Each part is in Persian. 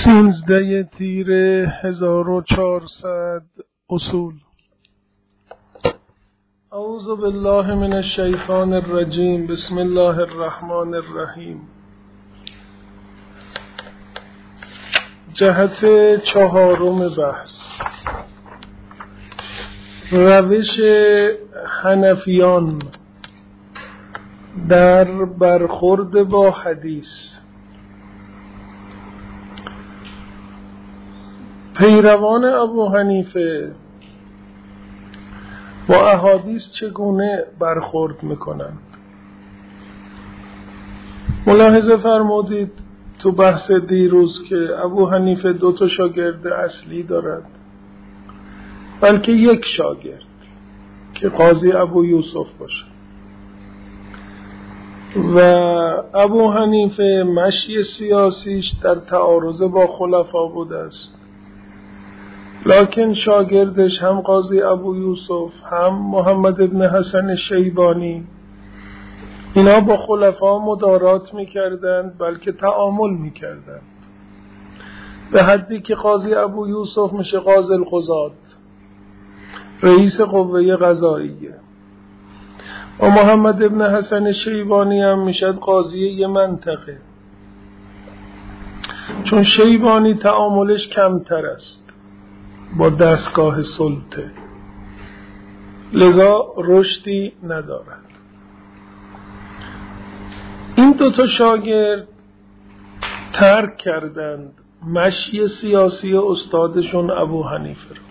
13 تیر 1400 اصول. اعوذ بالله من الشیطان الرجیم. بسم الله الرحمن الرحیم. جهت چهارم بحث، روش حنفیان در برخورد با حدیث. پیروان ابو حنیفه با احادیث چگونه برخورد میکنند؟ ملاحظه فرمودید تو بحث دیروز که ابو حنیفه 2 شاگرد اصلی دارد، بلکه یک شاگرد که قاضی ابو یوسف باشه و ابو حنیفه مشی سیاسیش در تعارض با خلفا بوده است، لکن شاگردش هم قاضی ابو یوسف هم محمد ابن حسن شیبانی اینا با خلفا مدارات میکردند، بلکه تعامل میکردند، به حدی که قاضی ابو یوسف میشه قاضی القضات، رئیس قوه قضاییه، و محمد ابن حسن شیبانی هم میشد قاضی یه منطقه، چون شیبانی تعاملش کمتر است با دستگاه سلطه، لذا رشدی ندارد. این 2 شاگرد ترک کردند مشی سیاسی استادشون ابو حنیفه رو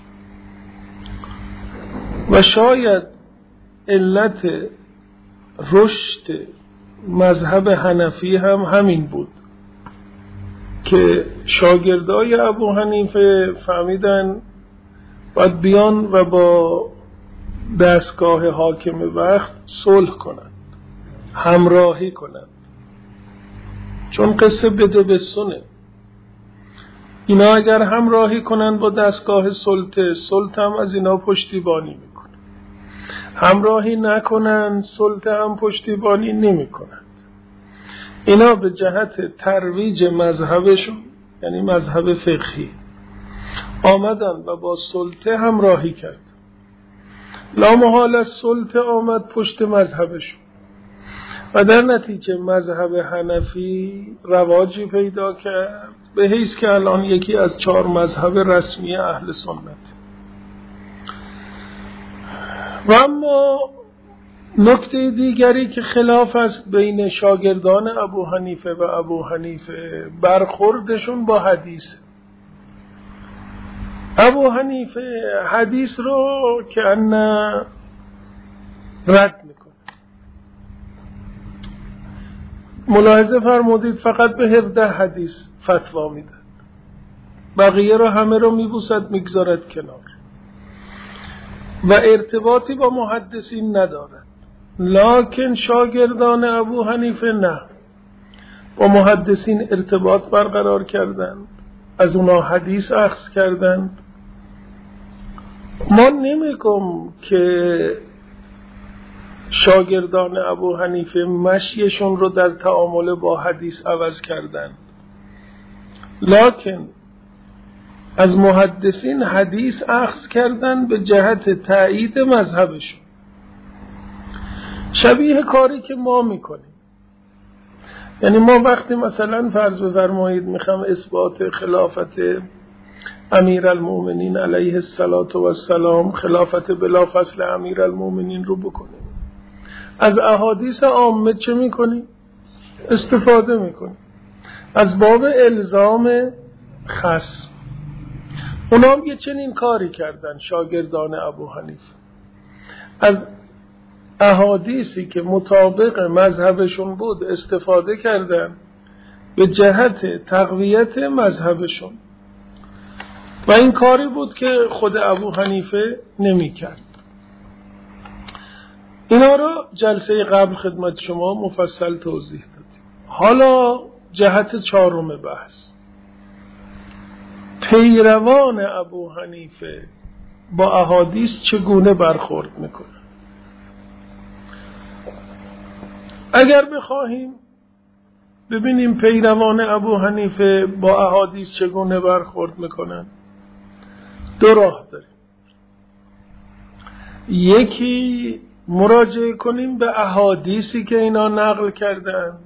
و شاید علت رشد مذهب حنفی هم همین بود که شاگردای ابو حنیفه فهمیدن باید بیان و با دستگاه حاکم وقت صلح کنند، همراهی کنند، چون قصه بده بسونه. اینا اگر همراهی کنند با دستگاه سلطه هم از اینا پشتیبانی میکنه، همراهی نکنند سلطه هم پشتیبانی نمیکنند. اینا به جهت ترویج مذهبشون، یعنی مذهب فقهی، آمدن و با سلطه همراهی کرد. لامحال سلطه آمد پشت مذهبشون و در نتیجه مذهب حنفی رواجی پیدا کرد، به حیث که الان یکی از 4 مذهب رسمی اهل سنت. و اما نکته دیگری که خلاف است بین شاگردان ابو حنیفه و ابو حنیفه، برخوردشون با حدیث. ابو حنیفه حدیث رو که رد میکنه. ملاحظه فرمودید فقط به 17 حدیث فتوا میدن، بقیه رو همه رو میبوسد میگذارد کنار و ارتباطی با محدثین ندارد. لکن شاگردان ابو حنیفه نه، با محدثین ارتباط برقرار کردند، از اونا حدیث اخذ کردند. ما نمیگم که شاگردان ابو حنیفه مشیشون رو در تعامل با حدیث عوض کردند، لکن از محدثین حدیث اخذ کردند به جهت تایید مذهبشون، شبیه کاری که ما میکنیم. یعنی ما وقتی مثلا فرض بفرمایید میخوام اثبات خلافت امیرالمومنین علیه السلام، خلافت بلافاصله امیرالمومنین رو بکنیم، از احادیث عامه چه میکنیم؟ استفاده میکنیم از باب الزام خصم. اونا هم یه چنین کاری کردن شاگردان ابو حنیفه، از احادیثی که مطابق مذهبشون بود استفاده کردن به جهت تقویت مذهبشون، و این کاری بود که خود ابو حنیفه نمی کرد. اینا رو جلسه قبل خدمت شما مفصل توضیح دادیم. حالا جهت 4 بحث، پیروان ابو حنیفه با احادیث چگونه برخورد میکنه. اگر بخواهیم ببینیم پیروان ابو حنیفه با احادیث چگونه برخورد میکنن. دو راه داریم. یکی مراجعه کنیم به احادیثی که اینا نقل کردن.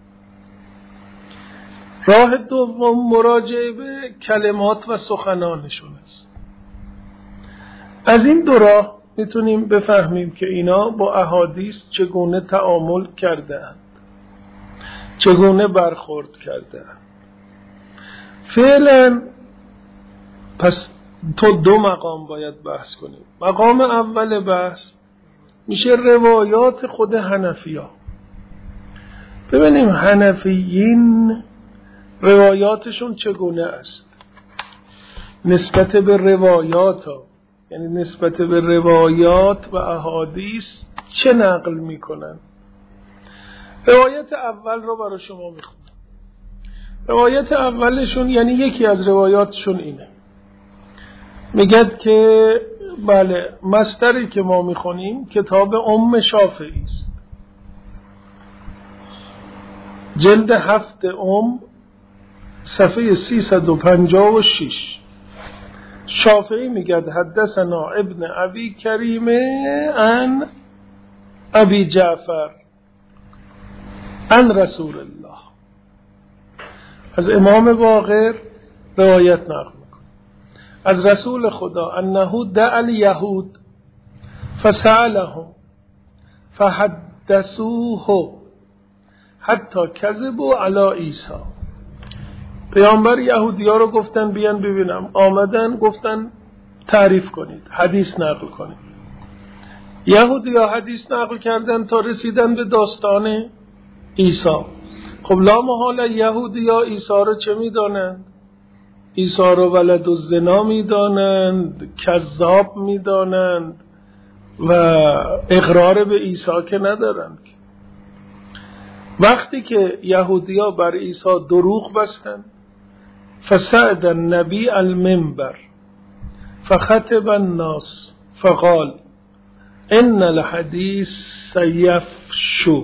راه دوم مراجعه به کلمات و سخنانشون است. از این دو راه میتونیم بفهمیم که اینا با احادیث چگونه تعامل کردند، چگونه برخورد کردند. فعلا پس تو دو مقام باید بحث کنیم. مقام اول بحث میشه روایات خود حنفی‌ها. ببینیم حنفیین روایاتشون چگونه است نسبت به روایات ها، یعنی نسبت به روایات و احادیث چه نقل میکنن. روایت اول رو برای شما میخونم. روایت اولشون یعنی یکی از روایاتشون اینه، میگد که بله مصدری که ما میخونیم کتاب ام شافعی است، جلد 7 صفحه 356. شافعی میگد حدثنا ابن ابی کریم عن ابی جعفر عن رسول الله. از امام باقر روایت نقل میکنه از رسول خدا انه دعا الیهود فسألهم فحدثوه حتی کذبوا علی عیسی. پیامبر یهودی‌ها رو گفتن بیان ببینم، آمدن گفتن تعریف کنید، حدیث نقل کنید. یهودی‌ها حدیث نقل کردن تا رسیدن به داستان عیسی. خب لا محاله یهودی‌ها عیسی رو چه میدانند؟ عیسی رو ولد الزنا میدانند، کذاب میدانند و اقرار به عیسی که ندارند. وقتی که یهودی‌ها بر عیسی دروغ بستند، فصعد النبی المنبر فخطب الناس فقال ان الحدیث سیفشو.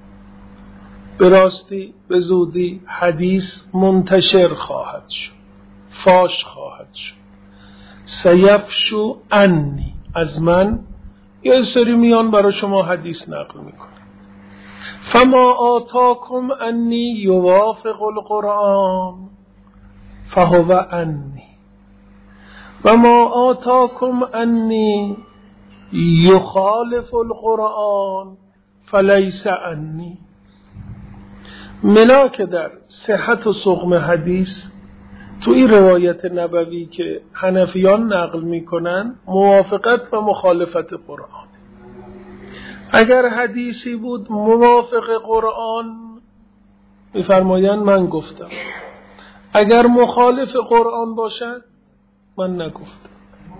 براستی به زودی حدیث منتشر خواهد شد، فاش خواهد شد. سیفشو انی، از من یه سری میان برای شما حدیث نقل میکنه. فما آتاکم انی یوافق القرآن فهو انی و ما آتاکم انی یخالف القرآن فلیس انی. ملاک در صحت و سقم حدیث تو این روایت نبوی که حنفیان نقل میکنن موافقت و مخالفت قرآن. اگر حدیثی بود موافق قرآن میفرمایند من گفتم، اگر مخالف قرآن باشد من نگفتم.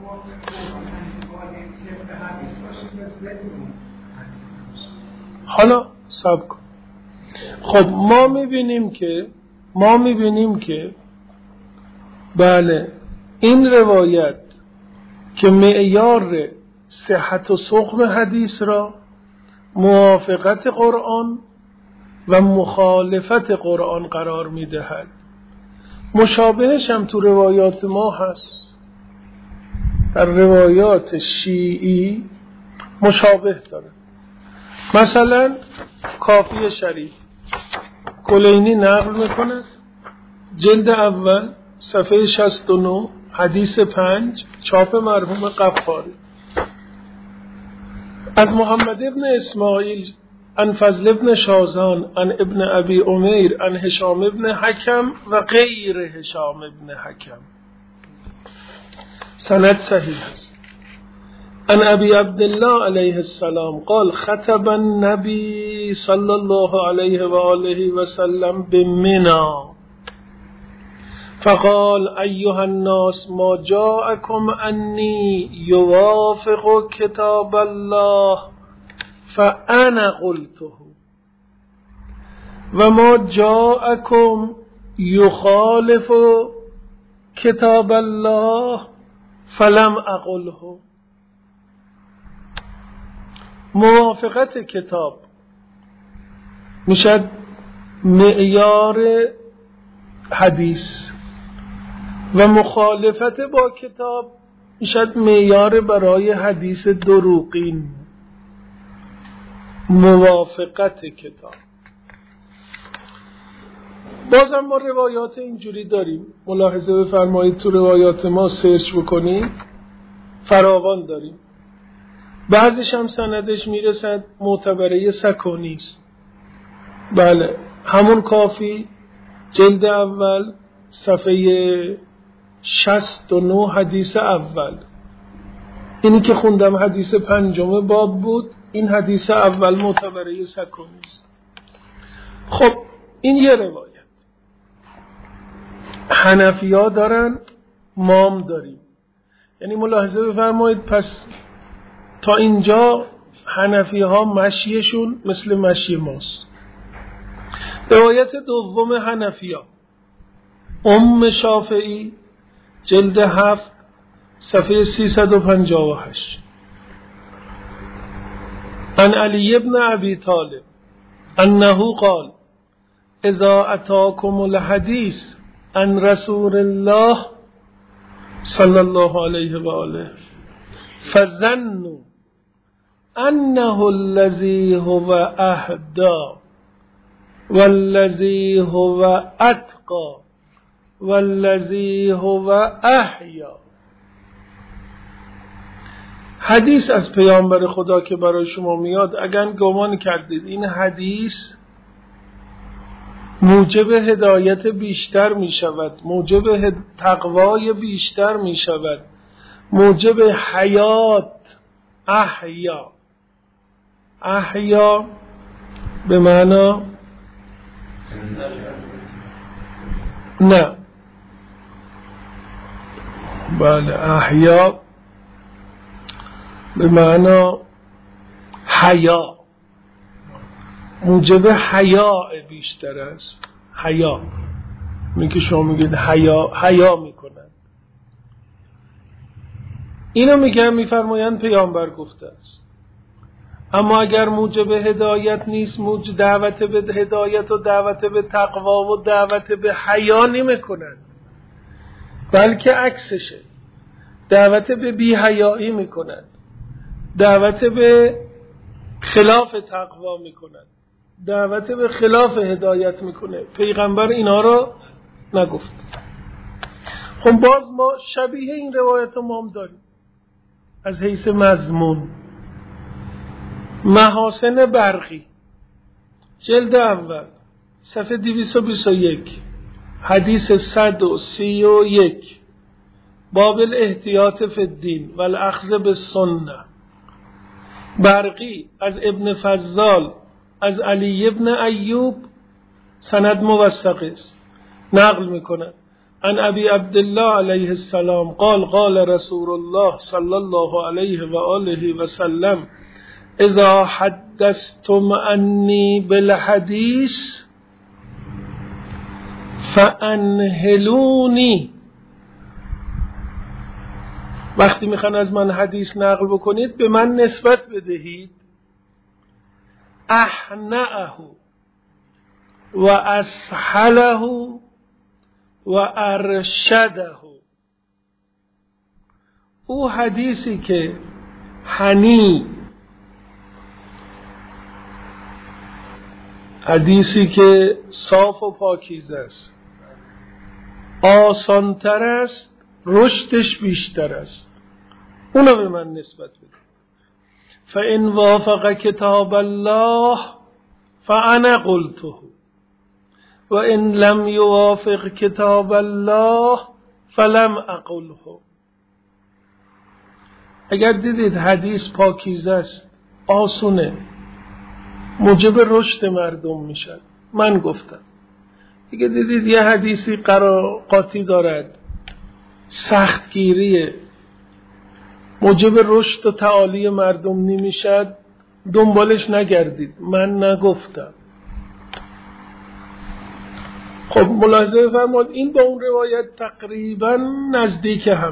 حالا صبر کن. خب ما میبینیم که بله این روایت که معیار صحت و سقم حدیث را موافقت قرآن و مخالفت قرآن قرار میدهد. مشابهش هم تو روایات ما هست. در روایات شیعی مشابه داره. مثلا کافی شریف کلینی نقل میکنه جلد اول صفحه 69 حدیث 5 چاپ مرحوم قفاری از محمد ابن اسماعیل عن فضل ابن شازان عن ابن ابی عمیر عن هشام ابن حکم و غیر هشام ابن حکم. سند صحیح است. عن ابی عبدالله علیه السلام قال خطب النبی صلی الله علیه و آله و سلم بمنا فقال ایها الناس ما جاءكم انی یوافق کتاب الله فانا قلته و ما جاءكم یخالف کتاب الله فلم اقله. موافقت کتاب میشد معیار حدیث و مخالفت با کتاب میشد معیار برای حدیث دروغین. موافقت کتاب. بازم ما روایات اینجوری داریم، ملاحظه بفرمایید تو روایات ما سرچ بکنید فراوان داریم. بعضیش هم سندش میرسد معتبره سکونی است. بله همون کافی جلد اول صفحه 69 حدیث اول، اینی که خوندم حدیث 5 باب بود، این حدیث اول معتبره سکونی است. خب این یه روایت. حنفی‌ها دارن، مام داریم. یعنی ملاحظه بفرمایید پس تا اینجا حنفی‌ها مشیشون مثل مشی ماست. روایت دوم حنفی‌ها ام شافعی جلد 7 صفحه 358 عن علی بن ابی طالب انه قال اذا اتاكم الحديث عن رسول الله صلى الله عليه وآله فظنوا انه الذي هو اهدى والذي هو اتقى والذي هو احیا. حدیث از پیامبر خدا که برای شما میاد، اگر گمان کردید این حدیث موجب هدایت بیشتر می شود، موجب تقوای بیشتر می شود، موجب حیات، احیا به معنا نه، بله احیا به معنا حیا، موجب حیا بیشتر است. حیا می که شما میگید حیا میکنن، اینو میگن میفرمایند پیامبر گفته است. اما اگر موجب هدایت نیست، موجب دعوت به هدایت و دعوت به تقوا و دعوت به حیا نمیکنن، بلکه عکسشه، دعوت به بی حیایی میکنن، دعوت به خلاف تقوا میکنن، دعوت به خلاف هدایت میکنه. پیغمبر اینا رو نگفت. خب باز ما شبیه این روایت ما هم داریم از حیث مضمون. محاسن برقی جلد اول صفحه 221 حدیث 131 باب الاحتیاط فی الدین و الاخذ بالسنه. برقی از ابن فضال از علی ابن ایوب سند موثق است، نقل میکنه عن ابی عبدالله علیه السلام قال قال رسول الله صلی الله علیه و آله و سلم اذا حدثتم عنی بالحدیث فانهلونی. وقتی میخوان از من حدیث نقل بکنید به من نسبت بدهید. احنعه و اسحله و ارشده. او حدیثی که حنی، حدیثی که صاف و پاکیزه است، آسانتر است، رشدش بیشتر است، اونو به من نسبت بده. فإن وافق کتاب الله فأنا قلته و ان لم یوافق کتاب الله فلم اقله. اگر دیدید حدیث پاکیزه است، آسونه، موجب رشد مردم میشد، من گفتم. اگر دیدید یه حدیثی قراقاتی دارد، سختگیریه، موجب رشد و تعالی مردم نمیشد، دنبالش نگردید، من نگفتم. خب ملاحظه فرمود این با اون روایت تقریبا نزدیک هم.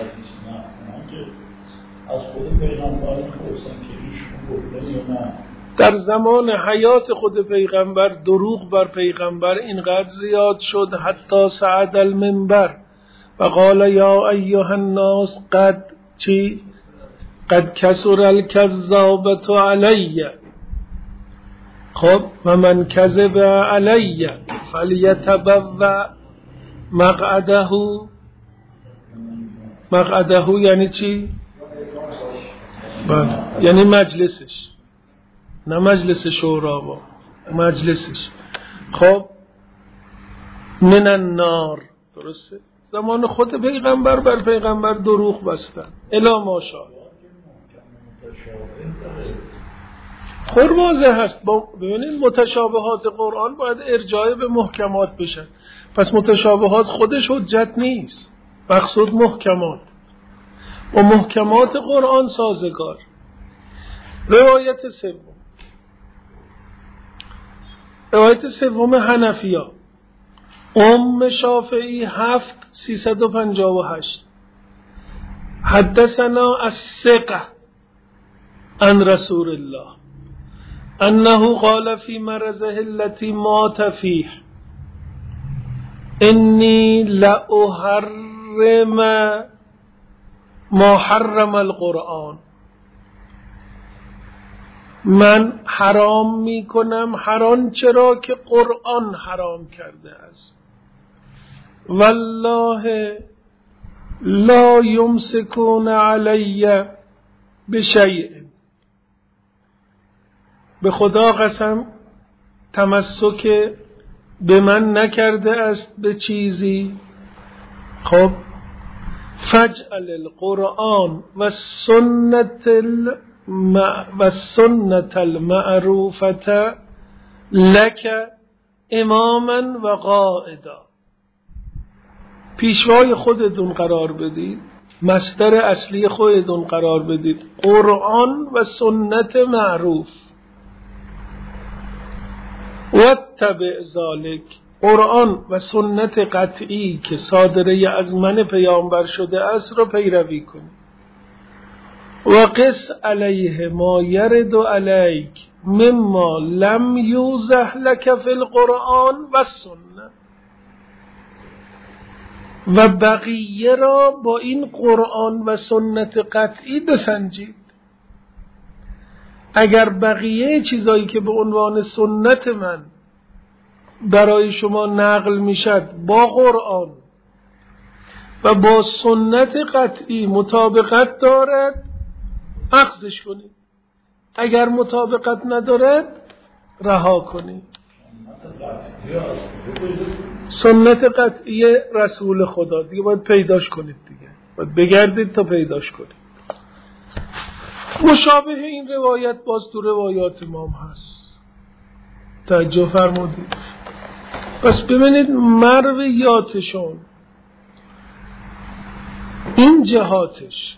از خود پیغمبر خواستن که ایشون گفتن یا نه؟ در زمان حیات خود پیغمبر دروغ بر پیغمبر اینقدر زیاد شد حتی صعد المنبر و قال یا ایها الناس قد کسر الکذابة علی. خب و من کذب علی فلیتبوأ مقعده یعنی چی؟ بله یعنی مجلسش، نه مجلس شورا با مجلسش. خب من النار، درسته؟ زمان خود پیغمبر بر پیغمبر دروغ بستن الی ماشاءالله. خور واضح هست. ببینید متشابهات قرآن باید ارجاع به محکمات بشن، پس متشابهات خودش حجت نیست، مقصود محکمات و محکمات قرآن سازگار. روایت سوم حنفیه شافعی 7358 حدثنا الثقة عن رسول الله انه قال في مرضه التي مات فيه اني لأحرم ما حرم القرآن. من حرام میکنم هر آنچه را که قرآن حرام کرده است. والله لا یمسکون علی بشیء. به خدا قسم تمسک به من نکرده است به چیزی. خب فجعل القرآن و سنت المعروفة لك اماما و قائدا. پیشوای خودتون قرار بدید، مصدر اصلی خودتون قرار بدید قرآن و سنت معروف. واتبع ذلك، قرآن و سنت قطعی که صادره از من پیامبر شده است را پیروی کنید. و قس علیه ما یرد علیک مما لم یوضح لک فی القرآن و سنت. و بقیه را با این قرآن و سنت قطعی بسنجید. اگر بقیه چیزایی که به عنوان سنت من برای شما نقل میشد با قرآن و با سنت قطعی مطابقت دارد اخذش کنید، اگر مطابقت ندارد رها کنید. سنت قطعی رسول خدا دیگه باید پیداش کنید، دیگه باید بگردید تا پیداش کنید. مشابه این روایت باز تو روایات امام هست. توجه فرمودید؟ پس ببینید مرویاتشون این جهاتش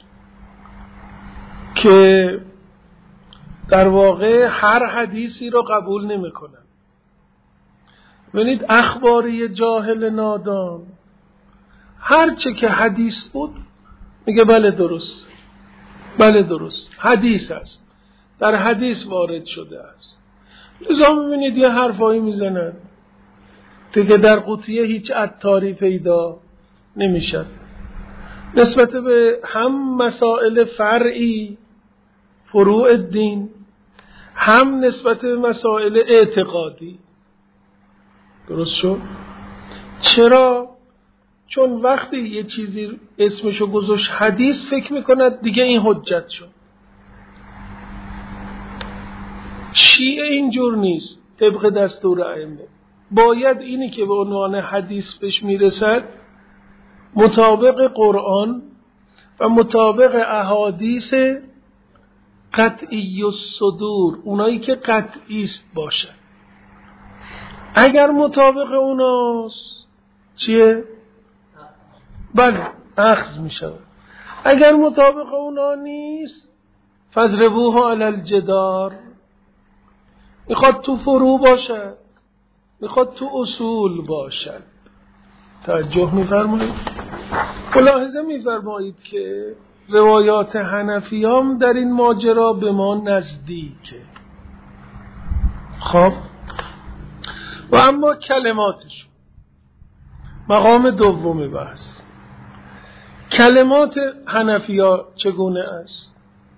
که در واقع هر حدیثی رو قبول نمی کنن. ببینید اخباری جاهل نادان هر چه که حدیث بود میگه بله درست، بله درست، حدیث است، در حدیث وارد شده است. لذا میبینید یه حرفایی میزند دیگه در قوطیه هیچ عطاری پیدا نمیشد نسبت به هم مسائل فرعی فروع الدین، هم نسبت به مسائل اعتقادی. درست شد؟ چرا؟ چون وقتی یه چیزی اسمشو گذاشت حدیث فکر میکند دیگه این حجت شد. شیعه اینجور نیست. طبق دستور ائمه باید اینی که به عنوان حدیث بهش میرسد مطابق قرآن و مطابق احادیث قطعی الصدور، اونایی که قطعی است باشه. اگر مطابق اوناست چیه؟ بله اخذ میشه. اگر مطابق اونا نیست فضربوها علی الجدار. میخواد تو فروع باشد، میخواد تو اصول باشد. توجه میفرمایید؟ ملاحظه میفرمایید که روایات حنفیام در این ماجرا به ما نزدیکه. خب و اما کلماتش مقام دومی بحث. کلمات حنفی‌ها چگونه است؟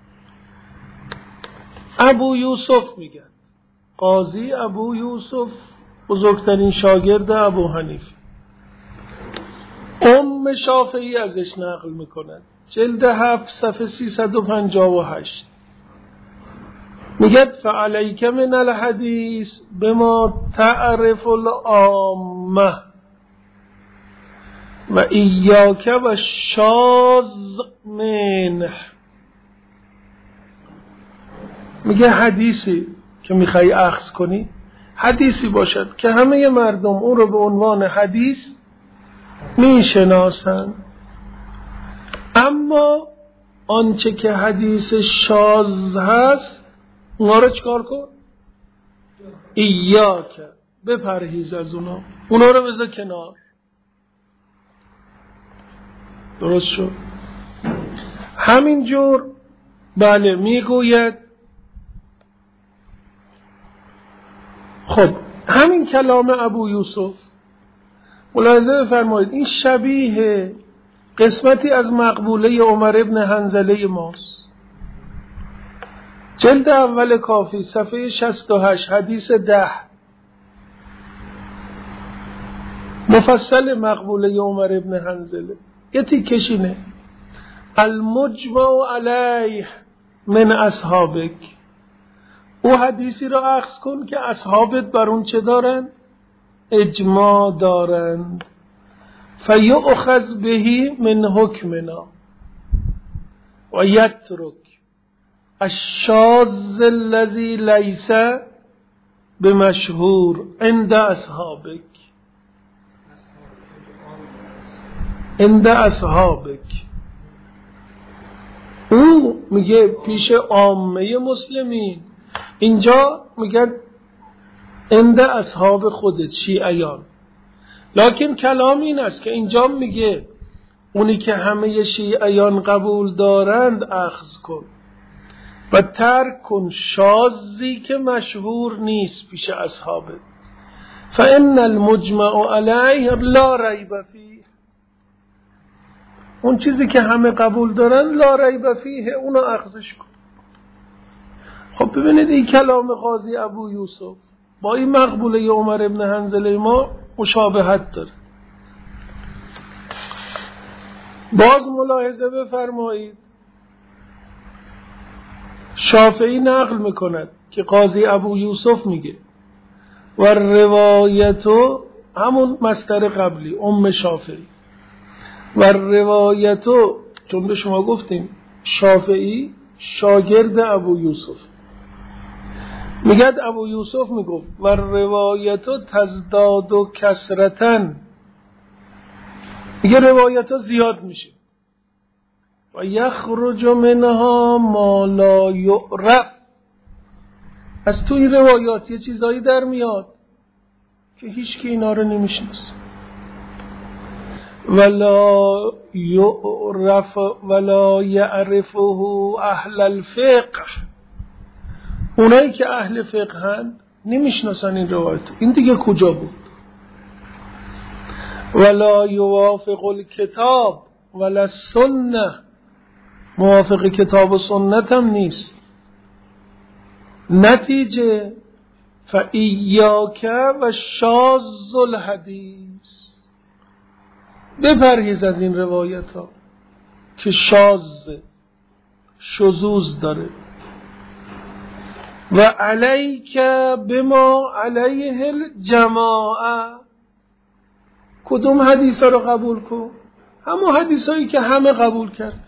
ابو یوسف میگن، قاضی ابو یوسف بزرگترین شاگرد ابو حنیفه، ام شافعی ازش نقل میکنن، جلد 7 صفحه 358 میگه فعلیک من الحدیث بما تعرف العامه و ایاک و شاذ منه. میگه حدیثی که میخوای اخذ کنی حدیثی باشد که همه مردم اون رو به عنوان حدیث میشناسن، اما آنچه که حدیث شاذ هست اونا رو چکار کن؟ ایاک، بپرهیز از اونا رو بذار کنار. درست شد؟ همینجور بله میگوید. خب همین کلام ابو یوسف ملاحظه بفرمایید، این شبیه قسمتی از مقبوله عمر ابن حنظله ماست. جلد اول کافی صفحه 68 حدیث 10 مفصل مقبوله عمر ابن حنظله یه تیکشینه: المجمع علیه من اصحابک. او حدیثی را اخذ کن که اصحابت بر اون چه دارن؟ اجماع دارند. فیؤخذ بهی من حکمنا و یترک الشاذ الذی لیس بمشهور عند اصحابک. عند اصحابک او میگه پیش عامه مسلمین، اینجا میگن عند اصحاب خودت شیعیان، لکن کلام این است که اینجا میگه اونی که همه شیعیان قبول دارند اخذ کن و ترک کن شاذی که مشهور نیست پیش اصحابت. فان المجمع علیه لا ریب فیه، اون چیزی که همه قبول دارن لا ریب فیه، اونو اخذش کن. خب ببینید این کلام قاضی ابو یوسف با این مقبوله عمر ابن حنظله ما مشابهت داره. باز ملاحظه بفرمایید، شافعی نقل میکند که قاضی ابو یوسف میگه و روایتو، همون مصدر قبلی ام شافعی، و روایتو، چون به شما گفتیم شافعی شاگرد ابو یوسف، میگد ابو یوسف میگفت و روایتو تزداد و کسرتن، میگه روایتو زیاد میشه و یخرج منها ما لا یعرف، از تو این روایات یه چیزایی در میاد که هیچ کی اینا رو نمیشناسه. ولا یعرف ولا یعرفه اهل الفقه، اونایی که اهل فقه هند نمیشناسن این روایت. این دیگه کجا بود؟ ولا یوافق الکتاب ولا السنه، موافق کتاب و سنت هم نیست. نتیجه فایاک و شاذ الحدیث، بپرهیز از این روایت ها که شاذ، شذوذ داره. و علیک بما علیه الجماعه، کدوم حدیث ها رو قبول کن؟ همون حدیث هایی که همه قبول کرد.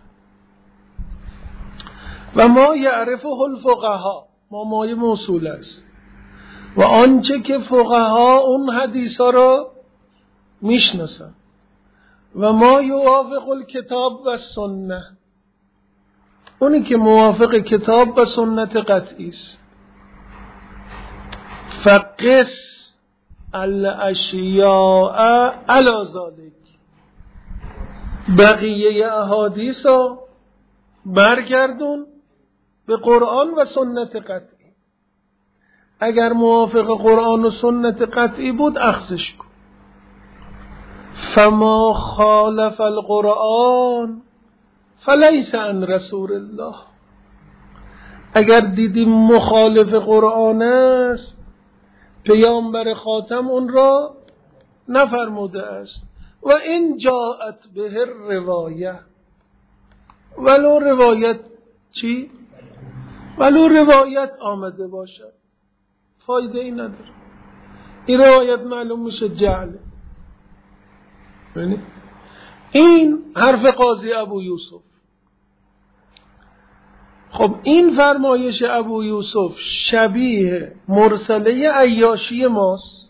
و ما یعرفه الفقها، ما مایه موصول است، و آنچه که فقها اون حدیث ها رو میشناسن. و ما یوافق الکتاب و سنه، اونی که موافق کتاب و سنت قطعی است. فقس الاشیاء علی ذلک، بقیه احادیث ها برگردون به قرآن و سنت قطعی. اگر موافق قرآن و سنت قطعی بود اخذش کن. فما خالف القرآن فلیس عن رسول الله. اگر دیدی مخالف قرآن است، پیامبر خاتم اون را نفرموده است. و این جاءت به روایه، ولو روایت چی؟ ولو روایت آمده باشد فایده ای نداره. این روایت معلوم میشه جعله. این حرف قاضی ابو یوسف. خب این فرمایش ابو یوسف شبیه مرسله عیاشی ماست.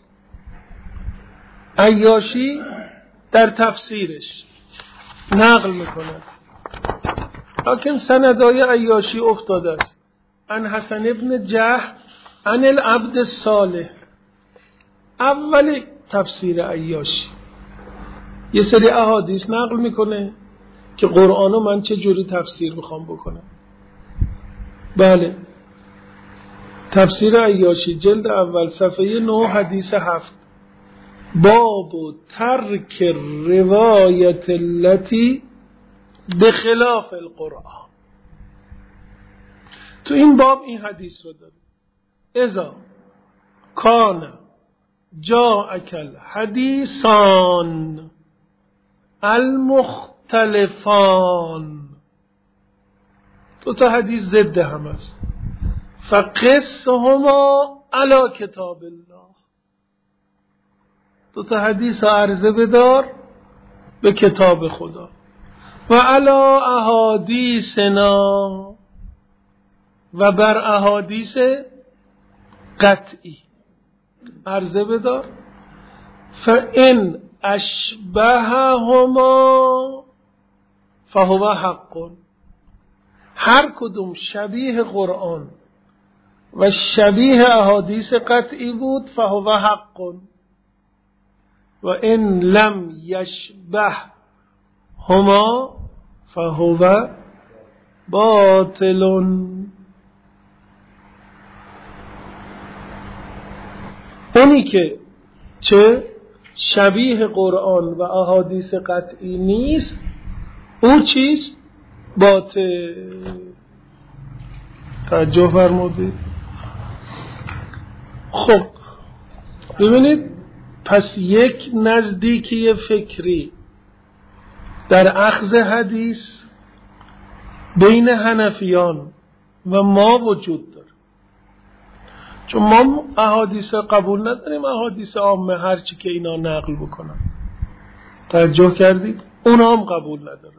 عیاشی در تفسیرش نقل میکند، لکن سندای عیاشی افتاده است. عن حسن ابن جح عن العبد الصالح. اول تفسیر عیاشی یه سری احادیث نقل میکنه که قرآنو من چه جوری تفسیر میخوام بکنم. بله، تفسیر عیاشی جلد اول صفحه 9 حدیث 7. باب ترک روایت التي بخلاف القرآن. تو این باب این حدیث رو داره: اذا کان جاءک الحدیثان المختلفان. دو تا حدیث ضد هم است. فقسهما علی کتاب الله. دو تا حدیث عرضه بدار به کتاب خدا. و علی احادیثنا، و بر احادیث قطعی عرضه بدار. فان اشبههما فهو حق. هر کدوم شبیه قرآن و شبیه احادیث قطعی بود فهو حق. و ان لم یشبه هما فهو باطل. اونی که چه شبیه قرآن و احادیث قطعی نیست، او چیست؟ باطل. توجه فرمودید؟ خب ببینید، پس یک نزدیکی فکری در اخذ حدیث بین حنفیان و ما وجود داره. چون ما احادیث قبول نداریم، احادیث عامه هرچی که اینا نقل بکنن. توجه کردید؟ اونا هم قبول نداره.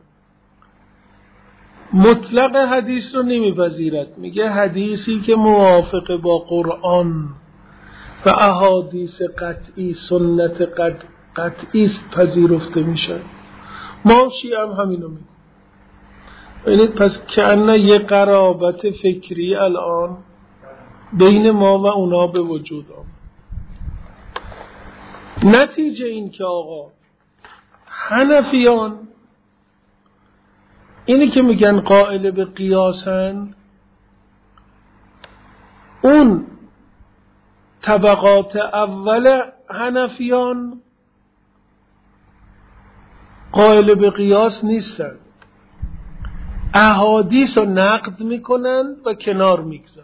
مطلق حدیث رو نمیپذیرد، میگه حدیثی که موافق با قرآن و احادیث قطعی، سنت قطعی پذیرفته میشه. ما شیعه هم همینو میگه. ببینید، پس کأنه یه قرابت فکری الان بین ما و اونا به وجود آمد. نتیجه این که آقا حنفیان اینی که میگن قائل به قیاسن، اون طبقات اول حنفیان قائل به قیاس نیستن. احادیث رو نقد میکنن و کنار میگذارن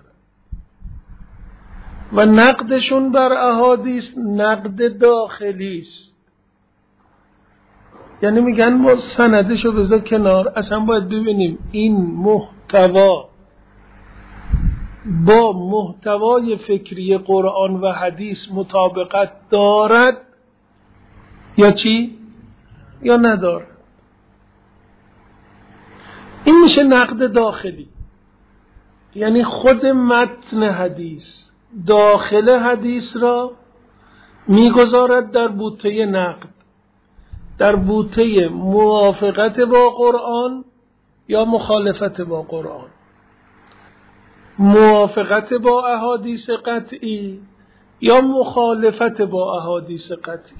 و نقدشون بر احادیث نقد داخلی است. یعنی میگن ما سندشو بذار کنار، اصلا باید ببینیم این محتوا با محتوای فکری قرآن و حدیث مطابقت دارد یا چی؟ یا ندارد. این میشه نقد داخلی. یعنی خود متن حدیث، داخل حدیث را میگذارد در بوته نقد، در بوته موافقت با قرآن یا مخالفت با قرآن، موافقت با احادیث قطعی یا مخالفت با احادیث قطعی.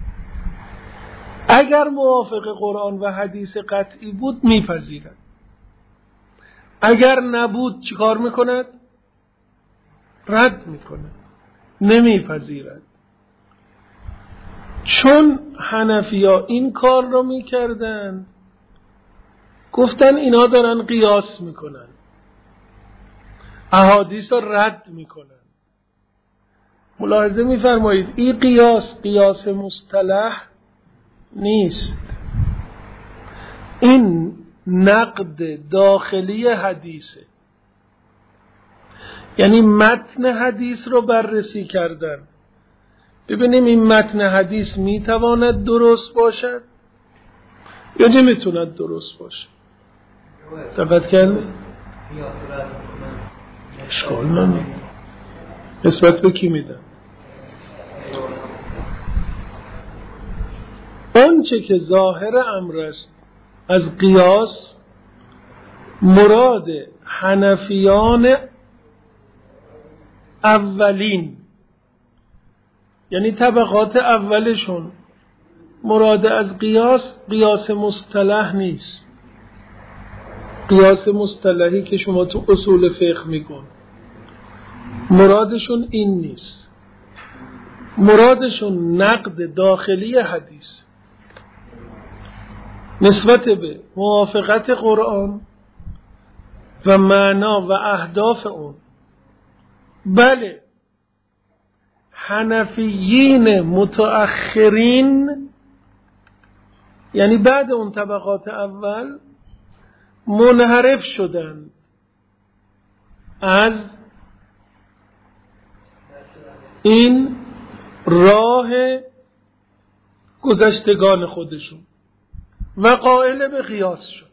اگر موافق قرآن و حدیث قطعی بود میپذیرد، اگر نبود چیکار میکند؟ رد میکنه، نمیپذیرد. چون حنفی‌ها این کار رو میکردن، گفتن اینا دارن قیاس میکنن، احادیث رو رد میکنن. ملاحظه میفرمایید این قیاس مصطلح نیست، این نقد داخلی حدیثه. یعنی متن حدیث رو بررسی کردن، ببینیم این متن حدیث میتواند درست باشد یا نمیتوند درست باشد. دقت کردید؟ اشکال نمیده. نسبت به کی میدن؟ آنچه که ظاهر امر است از قیاس، مراد حنفیان اولین، یعنی طبقات اولشون، مراد از قیاس مصطلح نیست. قیاس مصطلحی که شما تو اصول فقه میگن، مرادشون این نیست. مرادشون نقد داخلی حدیث نسبت به موافقت قرآن و معنا و اهداف اون. بله، حنفیین متأخرین، یعنی بعد اون طبقات اول، منحرف شدن از این راه گذشتگان خودشون و قائل به قیاس شدن.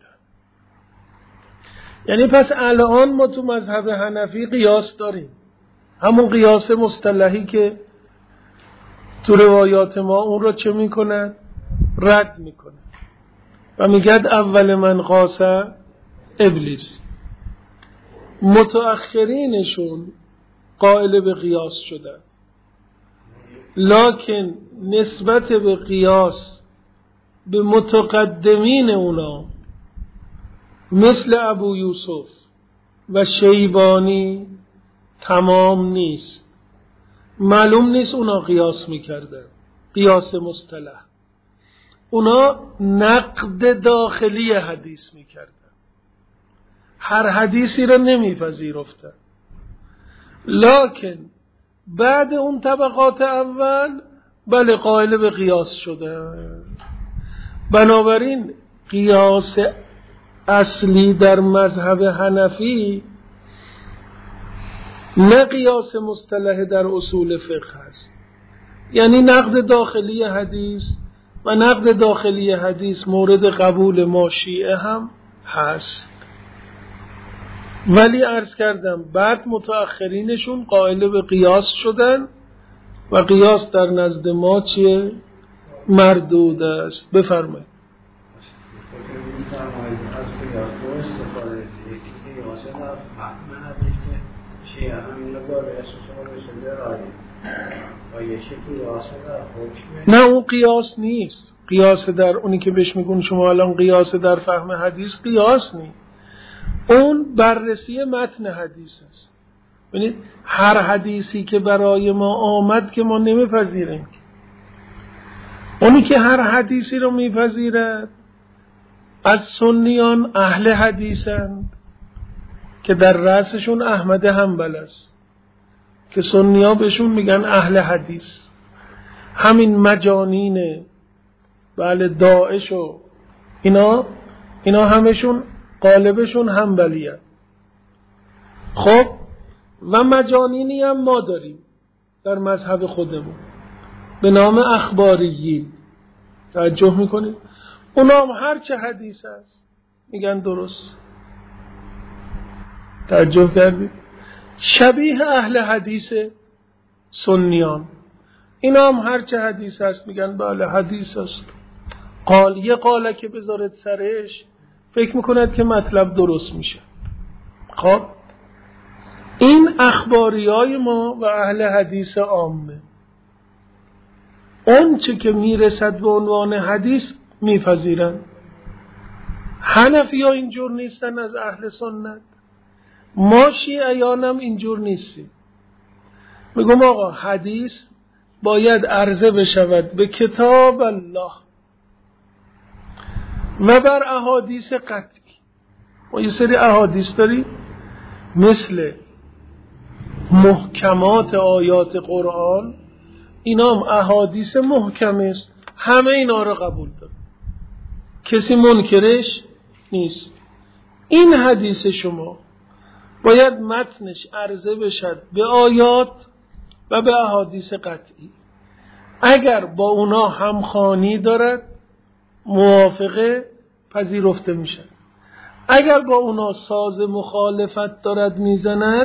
یعنی پس الان ما تو مذهب حنفی قیاس داریم، همون قیاس مصطلحی که تو روایات ما اون رو چه میکنن؟ رد میکنن و میگد اول من قاس ابلیس. متأخرینشون قائل به قیاس شدن، لکن نسبت به قیاس به متقدمین اونا مثل ابو یوسف و شیبانی تمام نیست. معلوم نیست اونا قیاس میکردن، قیاس مصطلح. اونا نقد داخلی حدیث میکردن، هر حدیثی را نمیپذیرفتن. لکن بعد اون طبقات اول بله قائل به قیاس شدن. بنابراین قیاس اصلی در مذهب حنفی نه قیاس مصطلح در اصول فقه هست، یعنی نقد داخلی حدیث، و نقد داخلی حدیث مورد قبول ما شیعه هم هست. ولی عرض کردم بعد متأخرینشون قائل به قیاس شدن و قیاس در نزد ما چیه؟ مردود است. بفرمایید. نه اون قیاس نیست. قیاس در اونی که بهش میگون شما الان قیاس در فهم حدیث، قیاس نیست. اون بررسی متن حدیث است. ببینید هر حدیثی که برای ما آمد که ما نمیپذیریم. اونی که هر حدیثی رو میپذیرد از سنیان اهل حدیثند که در رأسشون احمد حنبل است که سنیان بهشون میگن اهل حدیث. همین مجانین بله داعش و اینا همشون قالبشون حنبلیه. خب و مجانینی هم ما داریم در مذهب خودمون به نام اخباریین. توجه میکنید؟ اونا هم هر چه حدیث هست میگن درست. توجه کردید؟ شبیه اهل حدیث سنیان، اینا هم هر چه حدیث هست میگن بله حدیث هست. یه قاله که بذارد سرش فکر میکند که مطلب درست میشه. خب این اخباری های ما و اهل حدیث عامه، اون چه که میرسد به عنوان حدیث میپذیرن. حنفی ها اینجور نیستن از اهل سنت، ما شیعیان هم اینجور نیستیم. میگم آقا حدیث باید عرضه بشود به کتاب الله و بر احادیث قطعی. ما یه سری احادیث داریم مثل محکمات آیات قرآن، اینا هم احادیث محکمه است، همه اینا رو قبول داره، کسی منکرش نیست. این حدیث شما باید متنش عرضه بشد به آیات و به احادیث قطعی. اگر با اونا همخوانی دارد موافقه پذیرفته میشه، اگر با اونا ساز مخالفت دارد میزند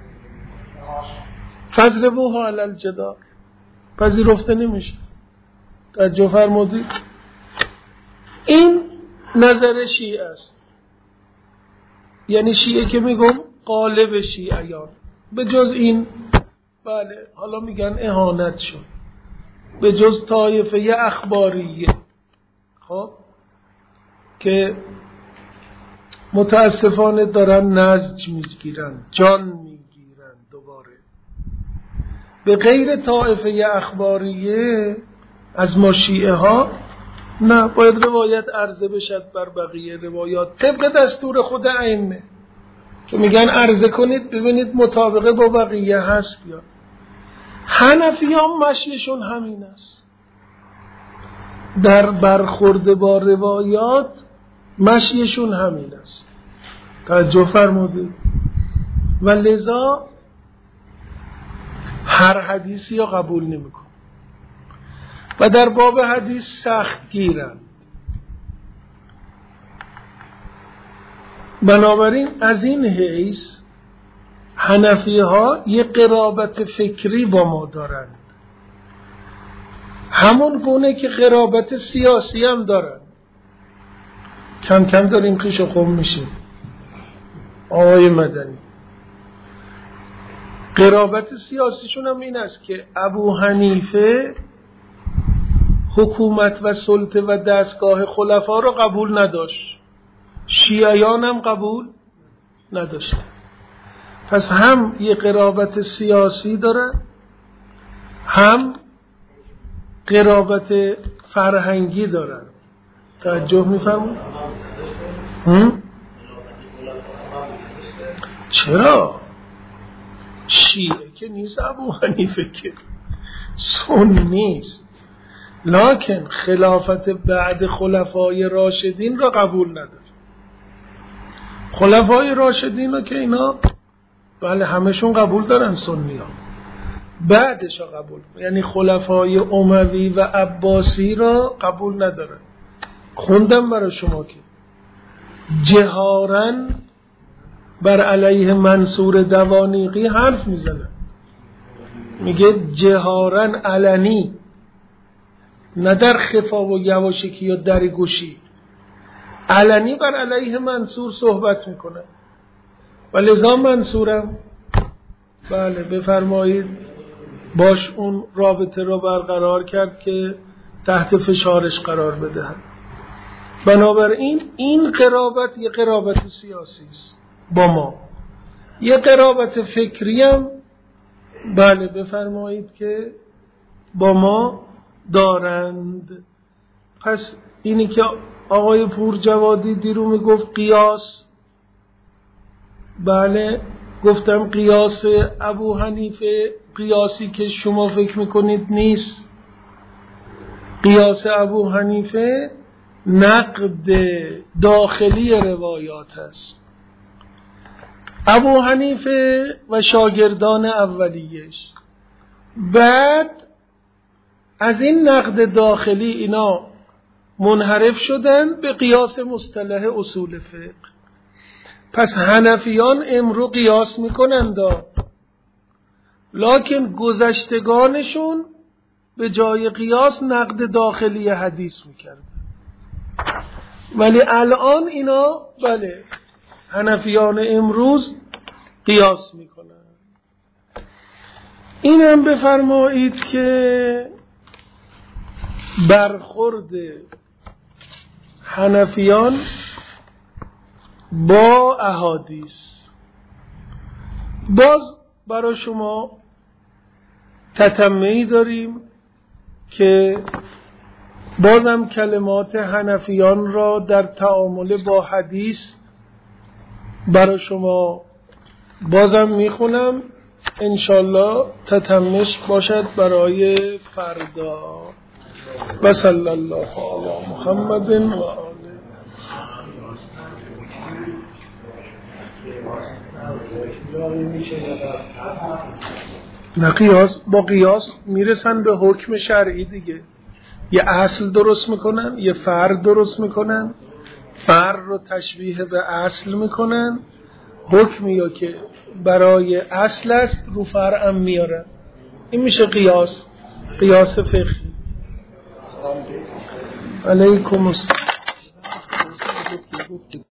فضربوه علی الجدار، پذیرفته نمیشه. توجه فرمودید؟ این نظر شیعه است. یعنی شیعه که میگم غالب شیعیان، به جز این بله حالا میگن اهانت شد، به جز طایفه اخباریه خب که متاسفانه دارن نزج میگیرن، جان میگیرن دوباره. به غیر طایفه اخباریه از ما شیعه ها نه، باید روایت عرضه بشد بر بقیه روایات طبق دستور خود ائمه که میگن عرضه کنید ببینید مطابقه با بقیه هست یا. حنفیان مشیشون همین است، در برخورد با روایات مشیشون همین است. توجه فرمودید؟ و لذا هر حدیثی رو قبول نمیکن و در باب حدیث سخت گیرن. بنابراین از این حیث حنفی ها یه قرابت فکری با ما دارند، همون گونه که قرابت سیاسی هم دارند. کم کم داریم خیش و خم میشیم آقای مدنی. قرابت سیاسیشون هم این است که ابو حنیفه حکومت و سلطه و دستگاه خلفا رو قبول نداشت، شیعیان هم قبول نداشت. پس هم یه قرابت سیاسی داره، هم قرابت فرهنگی داره. توجه میفرمون؟ چرا؟ شیعه که نیست ابو حنیفه، که سنی نیست، لکن خلافت بعد خلفای راشدین را قبول نداره. خلفای راشدین را که اینا بله همشون قبول دارن، سنی ها بعدش را قبول، یعنی خلفای اموی و عباسی را قبول ندارن. خوندم برای شما که جهارن بر علیه منصور دوانیقی حرف میزنه، میگه جهارن علنی، نه در خفا و یواشکی یا در گوشی، علنی بر علیه منصور صحبت میکنه. و لذا منصورم بله بفرمایید باش اون رابطه را برقرار کرد که تحت فشارش قرار بدهد. بنابراین این قرابت یه قرابت سیاسی است با ما، یه قرابت فکری هم بله بفرمایید که با ما دارند. پس اینی که آقای پورجوادی دیرو میگفت قیاس، بله گفتم قیاس ابو حنیفه قیاسی که شما فکر میکنید نیست. قیاس ابو حنیفه نقد داخلی روایات است. ابو حنیفه و شاگردان اولیش بعد از این نقد داخلی اینا منحرف شدن به قیاس مصطلح اصول فقه. پس حنفیان امرو قیاس میکنند، لکن گذشتگانشون به جای قیاس نقد داخلی حدیث میکردن. ولی الان اینا بله حنفیان امروز قیاس میکنن. اینم بفرمایید که برخورد حنفیان با احادیث. باز برای شما تتمه‌ای داریم که بازم کلمات حنفیان را در تعامل با حدیث برای شما بازم میخونم، انشالله تتمش باشد برای فردا. و صلی الله علی محمد و آله. نه قیاس، با قیاس میرسن به حکم شرعی دیگه. یه اصل درست میکنن، یه فرع درست میکنن، فرع رو تشبیه به اصل میکنن، حکمی یا که برای اصل است رو فرع هم میارن. این میشه قیاس، قیاس فقهی. علیکم السلام.